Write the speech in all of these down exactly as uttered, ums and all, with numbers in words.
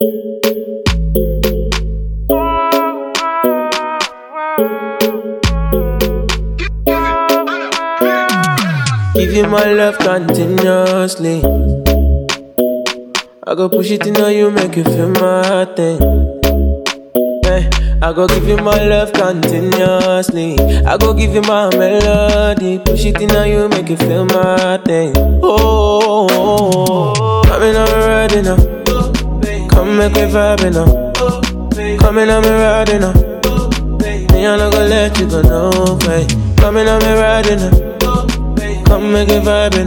Give you my love continuously. I go push it in on you, make you feel my thing. Hey, I go give you my love continuously. I go give you my melody. Push it in on you, make you feel my thing. Oh, oh, oh, oh. Coming on me riding up. Come make me vibing up. Coming on me riding up. Me I no go let you go no way. Coming on me riding up. Come make it vibing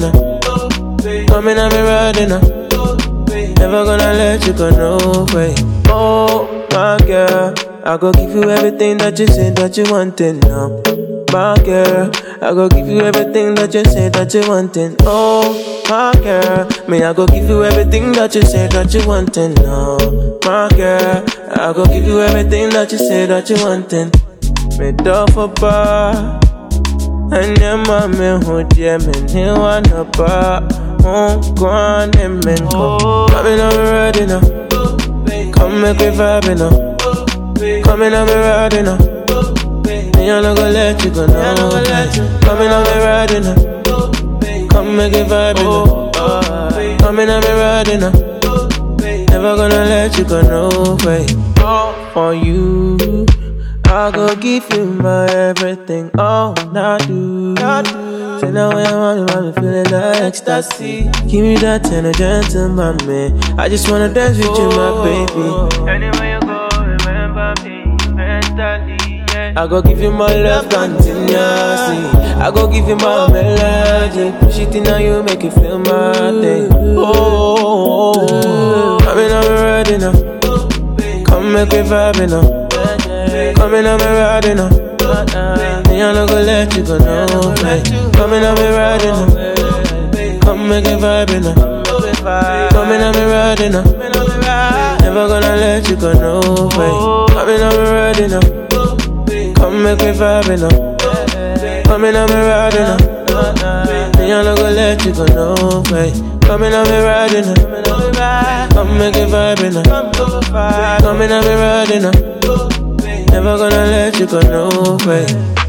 up. Coming on me riding up. Never gonna let you go no way. Oh my girl, I go give you everything that you say that you wanted now. My girl, I go give you everything that you say that you wanted. Oh my girl, me I go give you everything that you say that you wanted now. My girl, I go give you everything that you say that you wanted. Me do for bar. And your mommy who dear me, he wanna bar. Won't go on and men come. Coming on me riding up. Come make me vibing up. Coming on me riding up. Me I no go let you go no. Coming on me riding up. Come make me vibing up. Coming on me riding up. Never gonna let you go no way. For you, I go give you my everything, all I do. Say now when I want you, I'm feeling like ecstasy. Give me that tender gentleman, man. I just wanna dance with you, my baby. Anywhere you go, remember me mentally, yeah. I go give you my love continuously. I go give you my melody. Push it in on you, make you feel my thing. Oh, oh, oh. Coming on me riding up. Come make me vibing up. Coming on me riding up. Me I no go let you go no way. Coming on me riding up. Come make it vibing up. Coming on me riding up. Never gonna let you go no way. Coming on me riding up. Come make me vibing up. Coming on me riding up. Me I no go let you go no way. Coming on me riding up. Come make it vibing up. Coming on me riding up. Never gonna let you go no way.